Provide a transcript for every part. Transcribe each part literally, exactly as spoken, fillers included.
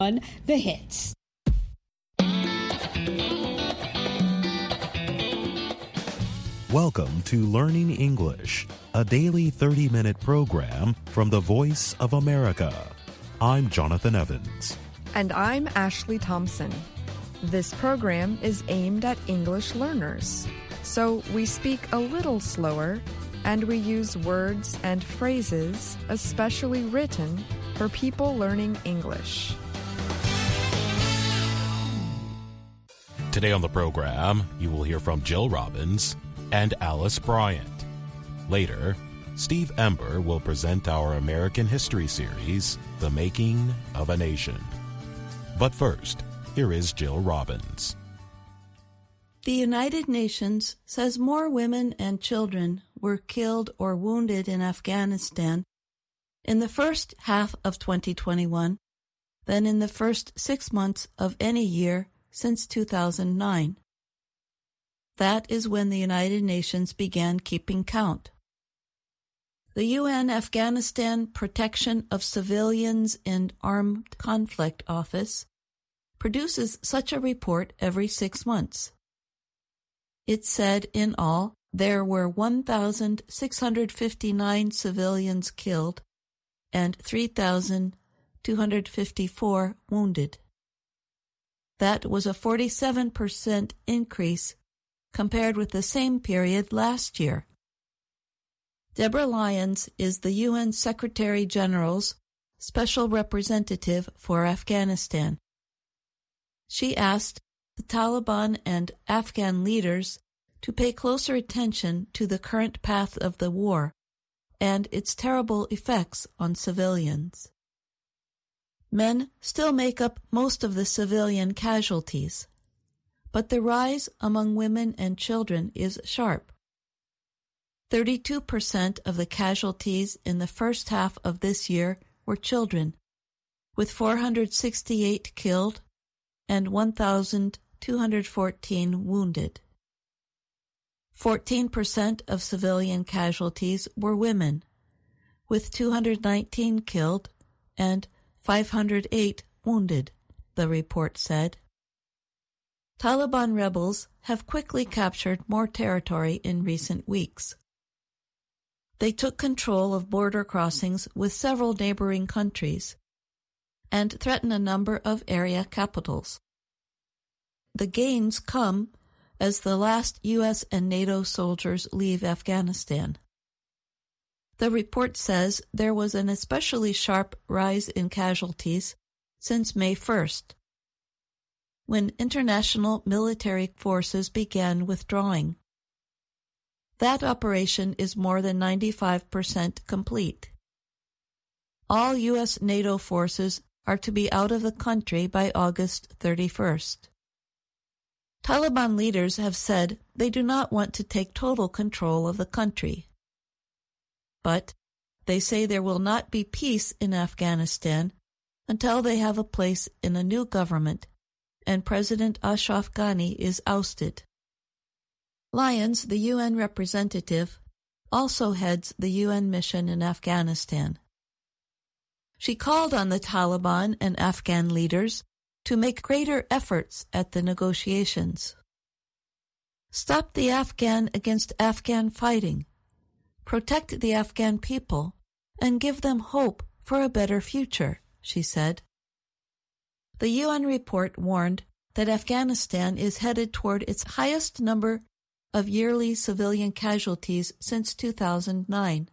on The Hits. Welcome to Learning English, a daily thirty-minute program from the Voice of America. I'm Jonathan Evans. And I'm Ashley Thompson. This program is aimed at English learners, so we speak a little slower and we use words and phrases especially written for people learning English. Today on the program, you will hear from Jill Robbins and Alice Bryant. Later, Steve Ember will present our American History series, The Making of a Nation. But first, here is Jill Robbins. The United Nations says more women and children were killed or wounded in Afghanistan in the first half of twenty twenty-one than in the first six months of any year since two thousand nine. That is when the United Nations began keeping count. The U N Afghanistan Protection of Civilians in Armed Conflict Office produces such a report every six months. It said in all there were one thousand six hundred fifty-nine civilians killed and three thousand two hundred fifty-four wounded. That was a forty-seven percent increase compared with the same period last year. Deborah Lyons is the U N Secretary General's Special Representative for Afghanistan. She asked the Taliban and Afghan leaders to pay closer attention to the current path of the war and its terrible effects on civilians. Men still make up most of the civilian casualties, but the rise among women and children is sharp. thirty-two percent of the casualties in the first half of this year were children, with four hundred sixty-eight killed and one thousand two hundred fourteen wounded. fourteen percent of civilian casualties were women, with two hundred nineteen killed and five hundred eight wounded, the report said. Taliban rebels have quickly captured more territory in recent weeks. They took control of border crossings with several neighboring countries and threaten a number of area capitals. The gains come as the last U S and NATO soldiers leave Afghanistan. The report says there was an especially sharp rise in casualties since May first, when international military forces began withdrawing. That operation is more than ninety-five percent complete. All U S NATO forces are to be out of the country by August thirty-first. Taliban leaders have said they do not want to take total control of the country. But they say there will not be peace in Afghanistan until they have a place in a new government and President Ashraf Ghani is ousted. Lyons, the U N representative, also heads the U N mission in Afghanistan. She called on the Taliban and Afghan leaders to make greater efforts at the negotiations. Stop the Afghan against Afghan fighting, protect the Afghan people, and give them hope for a better future, she said. The U N report warned that Afghanistan is headed toward its highest number of yearly civilian casualties since two thousand nine.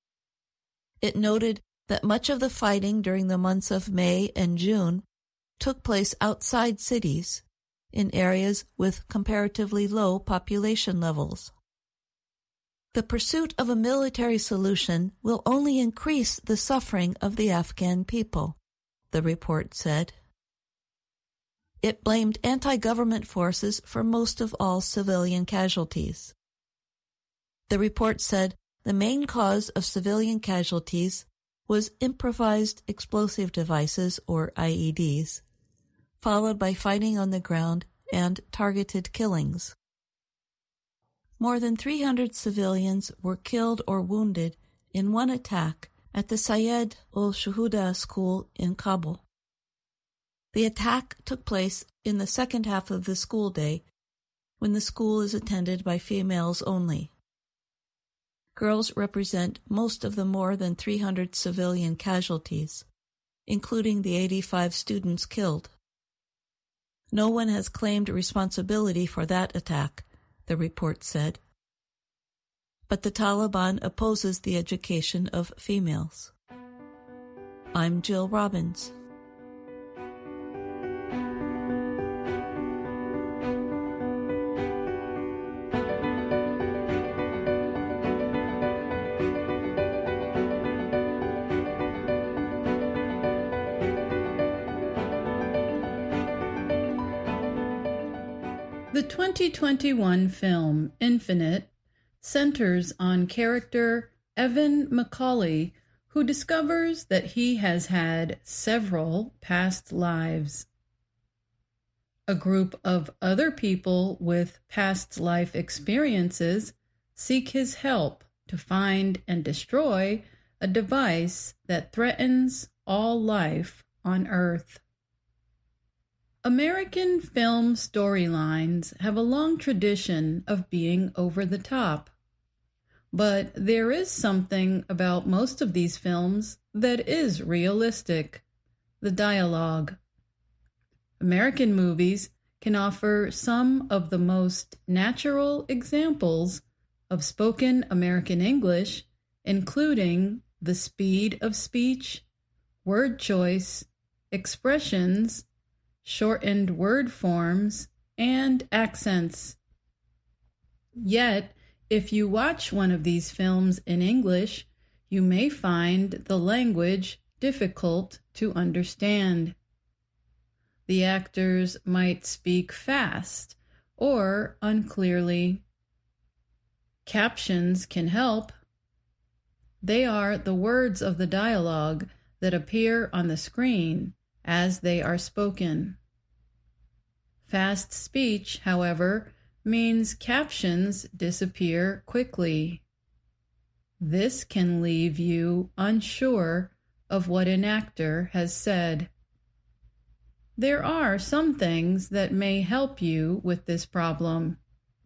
It noted that much of the fighting during the months of May and June took place outside cities, in areas with comparatively low population levels. The pursuit of a military solution will only increase the suffering of the Afghan people, the report said. It blamed anti-government forces for most of all civilian casualties. The report said the main cause of civilian casualties was improvised explosive devices, or I E Ds, followed by fighting on the ground and targeted killings. More than three hundred civilians were killed or wounded in one attack at the Syed ul Shuhada school in Kabul. The attack took place in the second half of the school day, when the school is attended by females only. Girls represent most of the more than three hundred civilian casualties, including the eighty-five students killed. No one has claimed responsibility for that attack, the report said. But the Taliban opposes the education of females. I'm Jill Robbins. The twenty twenty-one film Infinite centers on character Evan McCauley, who discovers that he has had several past lives. A group of other people with past life experiences seek his help to find and destroy a device that threatens all life on Earth. American film storylines have a long tradition of being over the top. But there is something about most of these films that is realistic: the dialogue. American movies can offer some of the most natural examples of spoken American English, including the speed of speech, word choice, expressions, shortened word forms, and accents. Yet, if you watch one of these films in English, you may find the language difficult to understand. The actors might speak fast or unclearly. Captions can help. They are the words of the dialogue that appear on the screen as they are spoken. Fast speech, however, means captions disappear quickly. This can leave you unsure of what an actor has said. There are some things that may help you with this problem.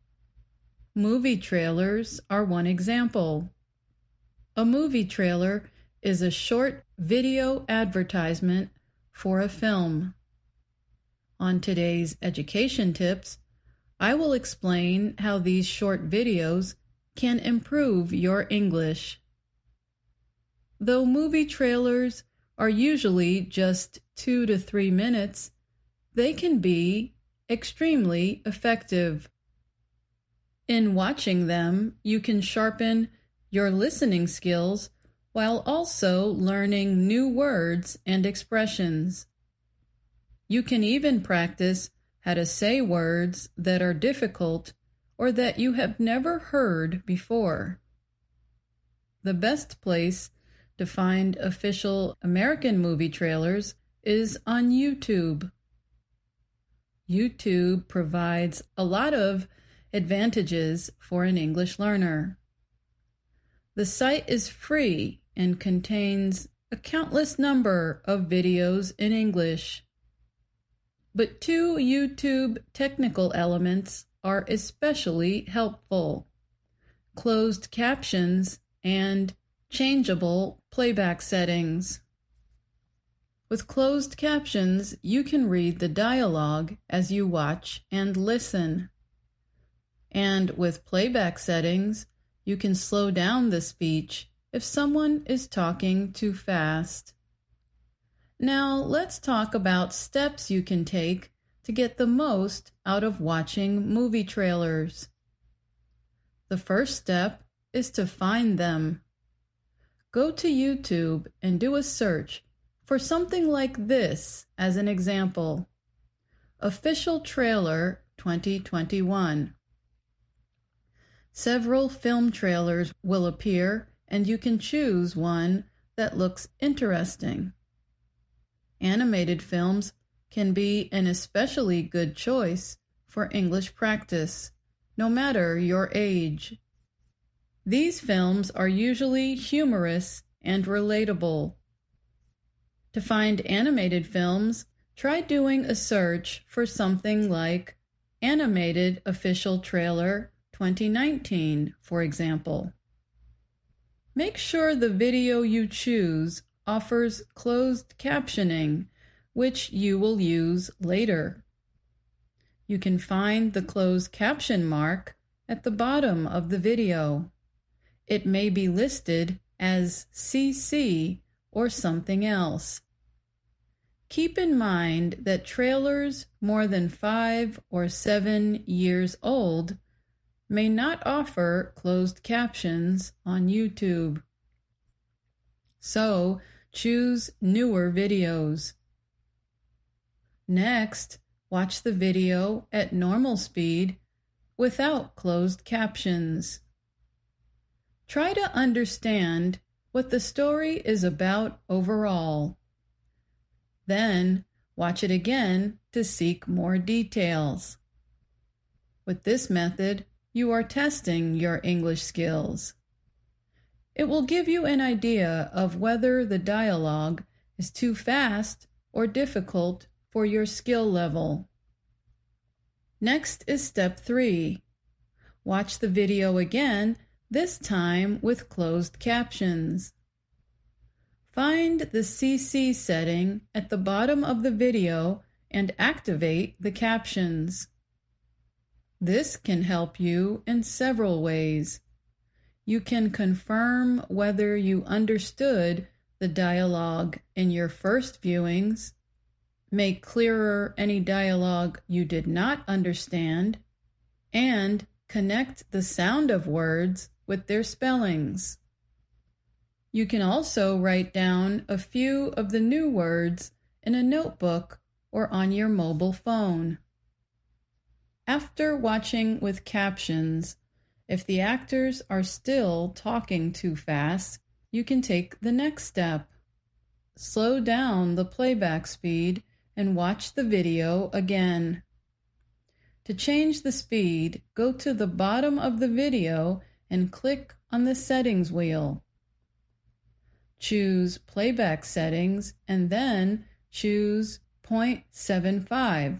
Movie trailers are one example. A movie trailer is a short video advertisement for a film. On today's education tips, I will explain how these short videos can improve your English. Though movie trailers are usually just two to three minutes, they can be extremely effective. In watching them, you can sharpen your listening skills while also learning new words and expressions. You can even practice how to say words that are difficult or that you have never heard before. The best place to find official American movie trailers is on YouTube. YouTube provides a lot of advantages for an English learner. The site is free and contains a countless number of videos in English. But two YouTube technical elements are especially helpful: closed captions and changeable playback settings. With closed captions, you can read the dialogue as you watch and listen. And with playback settings, you can slow down the speech if someone is talking too fast. Now, let's talk about steps you can take to get the most out of watching movie trailers. The first step is to find them. Go to YouTube and do a search for something like this as an example: Official Trailer twenty twenty-one. Several film trailers will appear, and you can choose one that looks interesting. Animated films can be an especially good choice for English practice, no matter your age. These films are usually humorous and relatable. To find animated films, Try doing a search for something like Animated Official Trailer twenty nineteen, for example. Make sure the video you choose offers closed captioning, which you will use later. You can find the closed caption mark at the bottom of the video. It may be listed as C C or something else. Keep in mind that trailers more than five or seven years old may not offer closed captions on YouTube. So, choose newer videos. Next, watch the video at normal speed without closed captions. Try to understand what the story is about overall. Then, watch it again to seek more details. With this method, you are testing your English skills. It will give you an idea of whether the dialogue is too fast or difficult for your skill level. Next is step three. Watch the video again, this time with closed captions. Find the C C setting at the bottom of the video and activate the captions. This can help you in several ways. You can confirm whether you understood the dialogue in your first viewings, make clearer any dialogue you did not understand, and connect the sound of words with their spellings. You can also write down a few of the new words in a notebook or on your mobile phone. After watching with captions, if the actors are still talking too fast, you can take the next step. Slow down the playback speed and watch the video again. To change the speed, go to the bottom of the video and click on the settings wheel. Choose playback settings and then choose zero point seven five.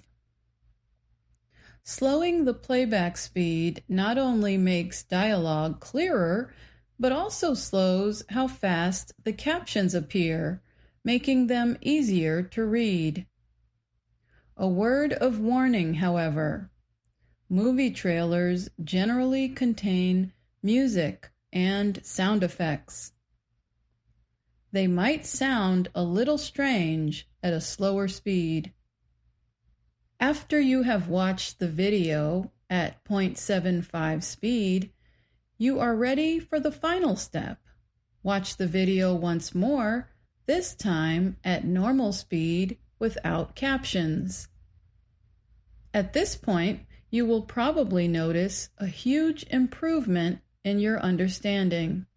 Slowing the playback speed not only makes dialogue clearer, but also slows how fast the captions appear, making them easier to read. A word of warning, however. Movie trailers generally contain music and sound effects. They might sound a little strange at a slower speed. After you have watched the video at zero point seven five speed, you are ready for the final step. Watch the video once more, this time at normal speed without captions. At this point, you will probably notice a huge improvement in your understanding.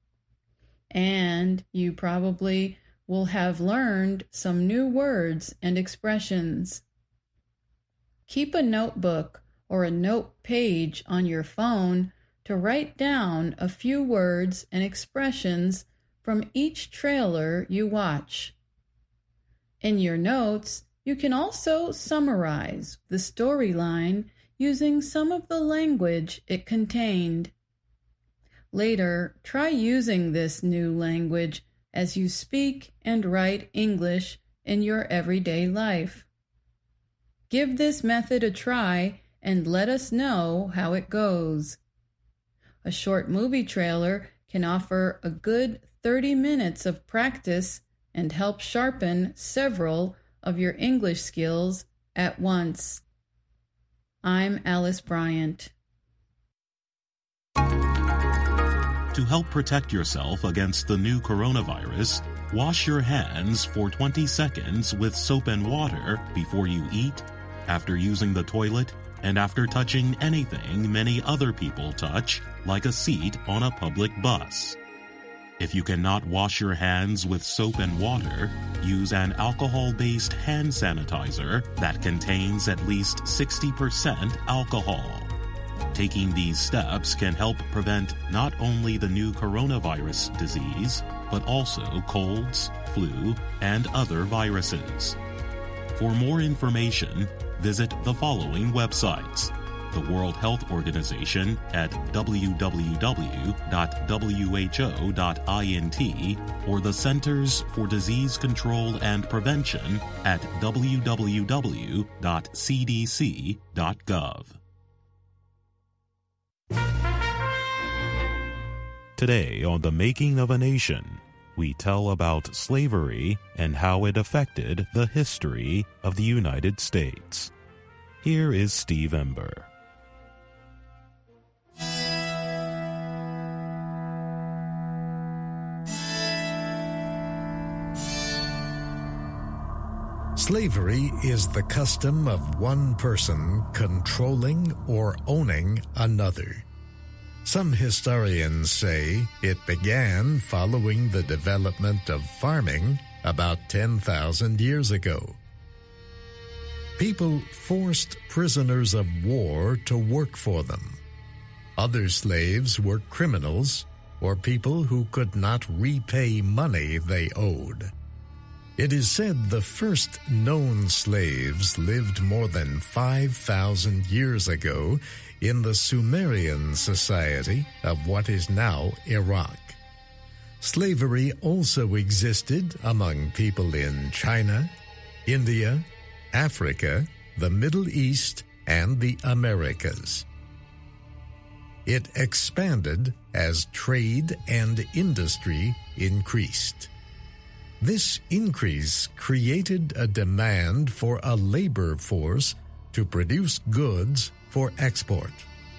And you probably will have learned some new words and expressions. Keep a notebook or a note page on your phone to write down a few words and expressions from each trailer you watch. In your notes, you can also summarize the storyline using some of the language it contained. Later, try using this new language as you speak and write English in your everyday life. Give this method a try and let us know how it goes. A short movie trailer can offer a good thirty minutes of practice and help sharpen several of your English skills at once. I'm Alice Bryant. To help protect yourself against the new coronavirus, wash your hands for twenty seconds with soap and water before you eat, after using the toilet, and after touching anything many other people touch, like a seat on a public bus. If you cannot wash your hands with soap and water, use an alcohol-based hand sanitizer that contains at least sixty percent alcohol. Taking these steps can help prevent not only the new coronavirus disease, but also colds, flu, and other viruses. For more information, visit the following websites: the World Health Organization at w w w dot w h o dot int or the Centers for Disease Control and Prevention at w w w dot c d c dot gov. Today on The Making of a Nation, we tell about slavery and how it affected the history of the United States. Here is Steve Ember. Slavery is the custom of one person controlling or owning another. Some historians say it began following the development of farming about ten thousand years ago. People forced prisoners of war to work for them. Other slaves were criminals or people who could not repay money they owed. It is said the first known slaves lived more than five thousand years ago in the Sumerian society of what is now Iraq. Slavery also existed among people in China, India, Africa, the Middle East, and the Americas. It expanded as trade and industry increased. This increase created a demand for a labor force to produce goods for export.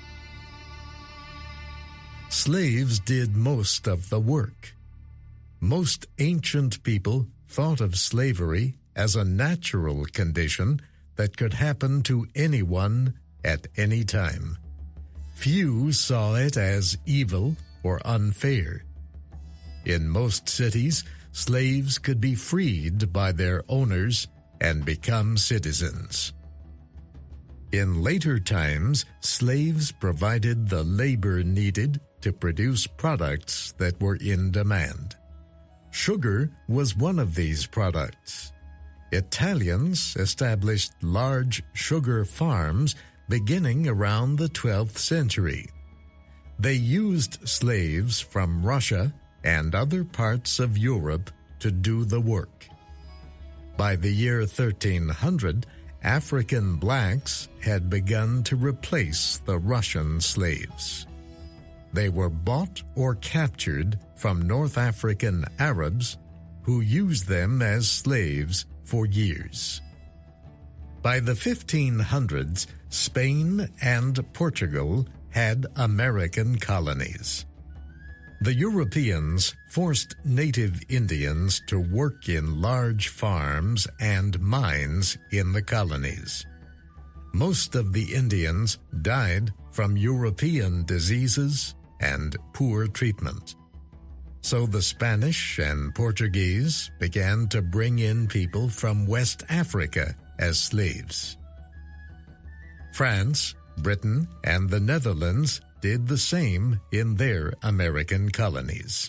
Slaves did most of the work. Most ancient people thought of slavery as a natural condition that could happen to anyone at any time. Few saw it as evil or unfair. In most cities, slaves could be freed by their owners and become citizens. In later times, slaves provided the labor needed to produce products that were in demand. Sugar was one of these products. Italians established large sugar farms beginning around the twelfth century. They used slaves from Russia and other parts of Europe to do the work. By the year thirteen hundred, African blacks had begun to replace the Russian slaves. They were bought or captured from North African Arabs who used them as slaves for years. By the fifteen hundreds, Spain and Portugal had American colonies. The Europeans forced native Indians to work in large farms and mines in the colonies. Most of the Indians died from European diseases and poor treatment. So the Spanish and Portuguese began to bring in people from West Africa as slaves. France, Britain, and the Netherlands did the same in their American colonies.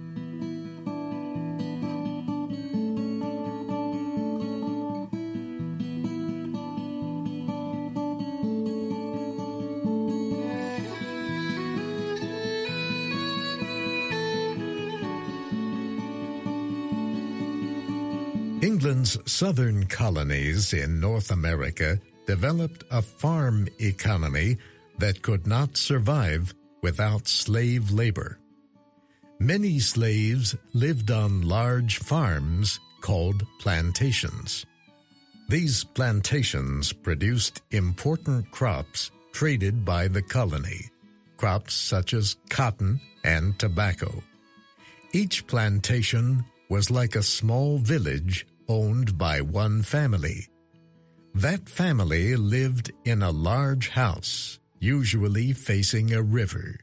England's southern colonies in North America developed a farm economy that could not survive without slave labor. Many slaves lived on large farms called plantations. These plantations produced important crops traded by the colony, crops such as cotton and tobacco. Each plantation was like a small village owned by one family. That family lived in a large house, usually facing a river.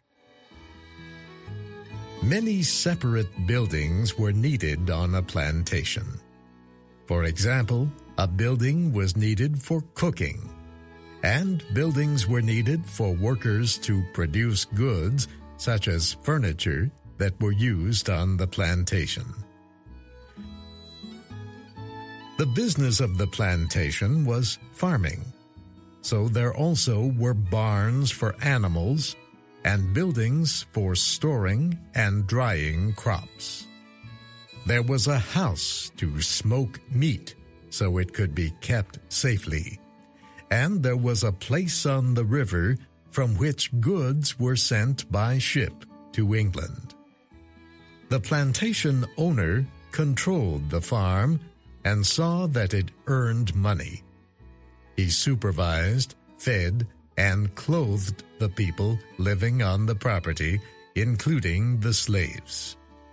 Many separate buildings were needed on a plantation. For example, a building was needed for cooking, and buildings were needed for workers to produce goods such as furniture that were used on the plantation. The business of the plantation was farming, so there also were barns for animals and buildings for storing and drying crops. There was a house to smoke meat so it could be kept safely, and there was a place on the river from which goods were sent by ship to England. The plantation owner controlled the farm and saw that it earned money. He supervised, fed, and clothed the people living on the property, including the slaves.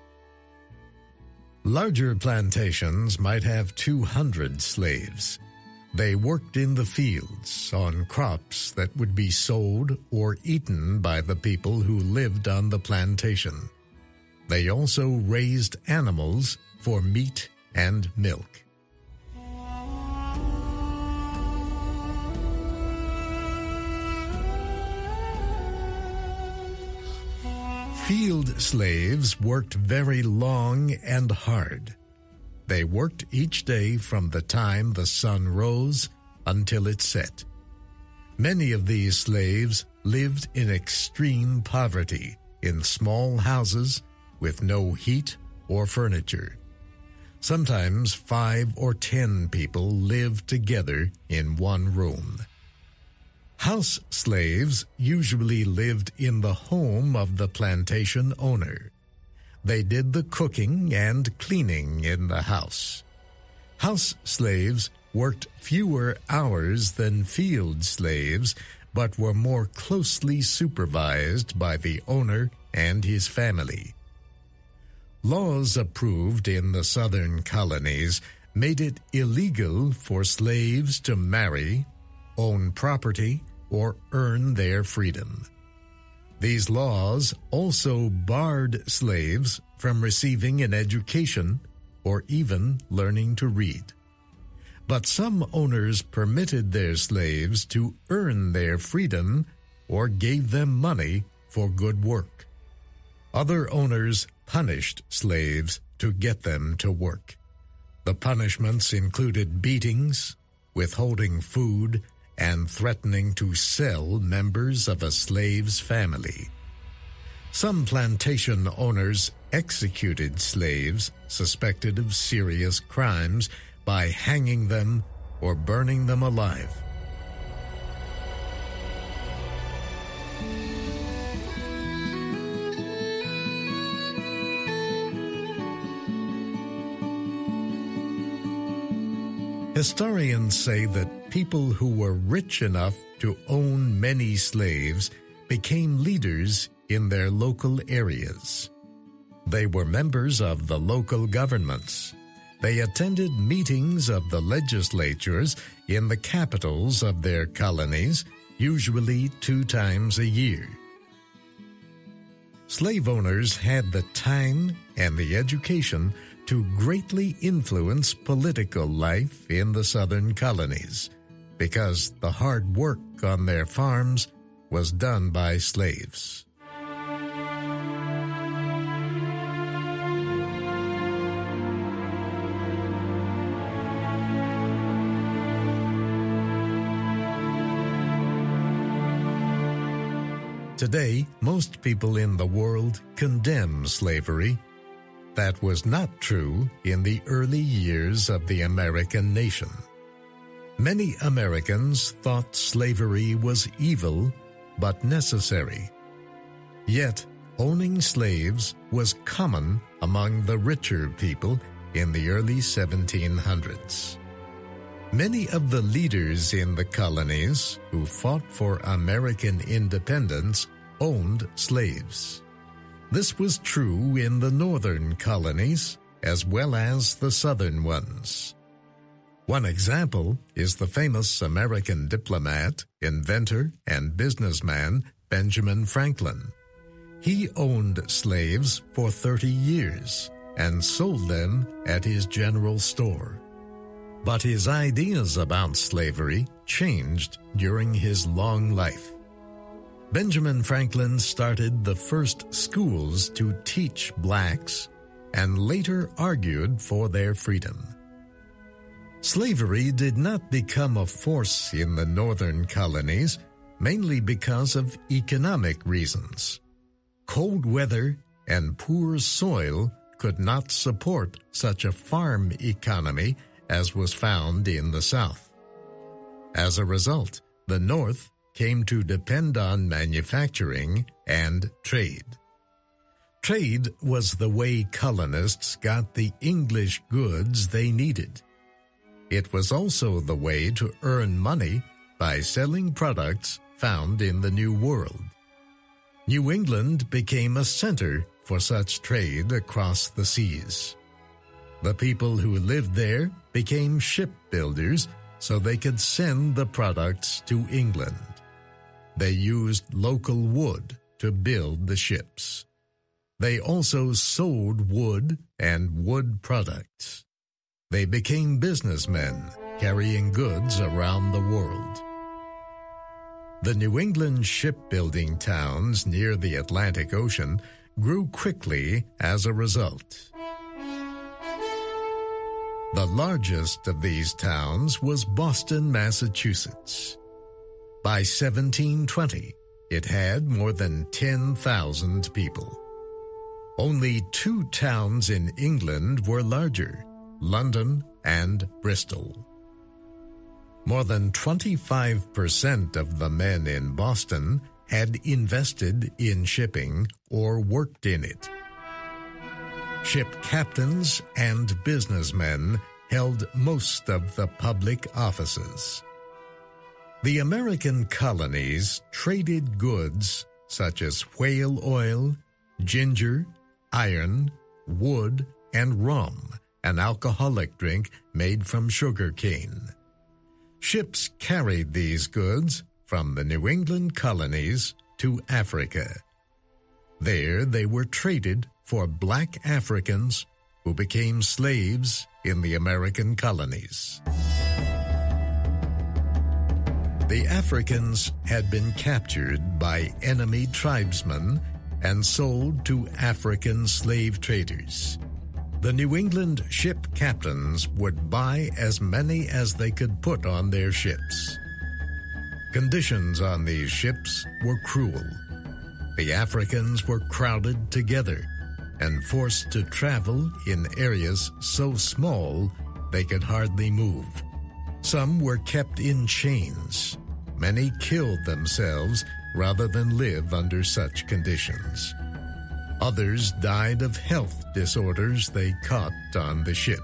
Larger plantations might have two hundred slaves. They worked in the fields on crops that would be sold or eaten by the people who lived on the plantation. They also raised animals for meat and milk. Field slaves worked very long and hard. They worked each day from the time the sun rose until it set. Many of these slaves lived in extreme poverty, in small houses with no heat or furniture. Sometimes five or ten people lived together in one room. House slaves usually lived in the home of the plantation owner. They did the cooking and cleaning in the house. House slaves worked fewer hours than field slaves, but were more closely supervised by the owner and his family. Laws approved in the southern colonies made it illegal for slaves to marry, own property, or earn their freedom. These laws also barred slaves from receiving an education or even learning to read. But some owners permitted their slaves to earn their freedom or gave them money for good work. Other owners punished slaves to get them to work. The punishments included beatings, withholding food, and threatening to sell members of a slave's family. Some plantation owners executed slaves suspected of serious crimes by hanging them or burning them alive. Historians say that people who were rich enough to own many slaves became leaders in their local areas. They were members of the local governments. They attended meetings of the legislatures in the capitals of their colonies, usually two times a year. Slave owners had the time and the education to greatly influence political life in the southern colonies, because the hard work on their farms was done by slaves. Today, most people in the world condemn slavery. That was not true in the early years of the American nation. Many Americans thought slavery was evil but necessary. Yet, owning slaves was common among the richer people in the early seventeen hundreds. Many of the leaders in the colonies who fought for American independence owned slaves. This was true in the northern colonies as well as the southern ones. One example is the famous American diplomat, inventor, and businessman Benjamin Franklin. He owned slaves for thirty years and sold them at his general store. But his ideas about slavery changed during his long life. Benjamin Franklin started the first schools to teach blacks and later argued for their freedom. Slavery did not become a force in the northern colonies, mainly because of economic reasons. Cold weather and poor soil could not support such a farm economy as was found in the South. As a result, the North came to depend on manufacturing and trade. Trade was the way colonists got the English goods they needed. It was also the way to earn money by selling products found in the New World. New England became a center for such trade across the seas. The people who lived there became shipbuilders so they could send the products to England. They used local wood to build the ships. They also sold wood and wood products. They became businessmen carrying goods around the world. The New England shipbuilding towns near the Atlantic Ocean grew quickly as a result. The largest of these towns was Boston, Massachusetts. By seventeen twenty, it had more than ten thousand people. Only two towns in England were larger, London and Bristol. More than twenty-five percent of the men in Boston had invested in shipping or worked in it. Ship captains and businessmen held most of the public offices. The American colonies traded goods such as whale oil, ginger, iron, wood, and rum, an alcoholic drink made from sugar cane. Ships carried these goods from the New England colonies to Africa. There they were traded for black Africans who became slaves in the American colonies. The Africans had been captured by enemy tribesmen and sold to African slave traders. The New England ship captains would buy as many as they could put on their ships. Conditions on these ships were cruel. The Africans were crowded together and forced to travel in areas so small they could hardly move. Some were kept in chains. Many killed themselves rather than live under such conditions. Others died of health disorders they caught on the ship.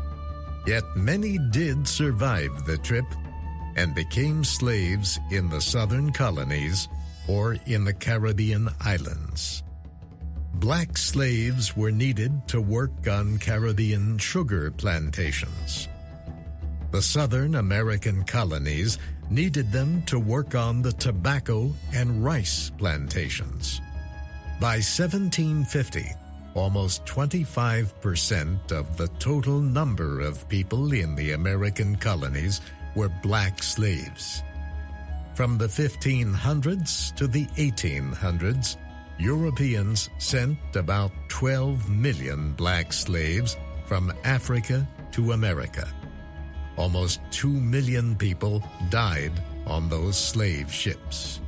Yet many did survive the trip and became slaves in the southern colonies or in the Caribbean islands. Black slaves were needed to work on Caribbean sugar plantations. The Southern American colonies needed them to work on the tobacco and rice plantations. By seventeen fifty, almost twenty-five percent of the total number of people in the American colonies were black slaves. From the fifteen hundreds to the eighteen hundreds, Europeans sent about twelve million black slaves from Africa to America. Almost two million people died on those slave ships.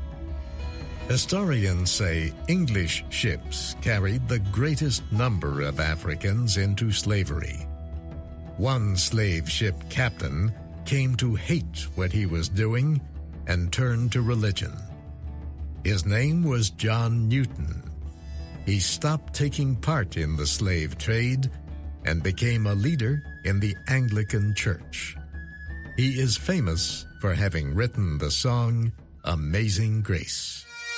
Historians say English ships carried the greatest number of Africans into slavery. One slave ship captain came to hate what he was doing and turned to religion. His name was John Newton. He stopped taking part in the slave trade and became a leader in the Anglican Church. He is famous for having written the song Amazing Grace.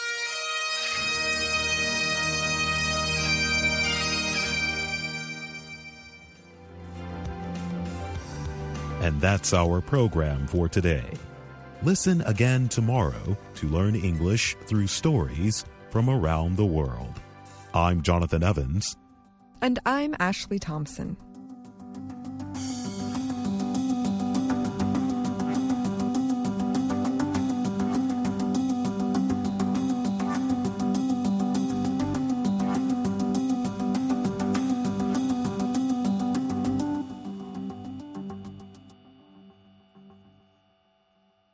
And that's our program for today. Listen again tomorrow to learn English through stories from around the world. I'm Jonathan Evans. And I'm Ashley Thompson.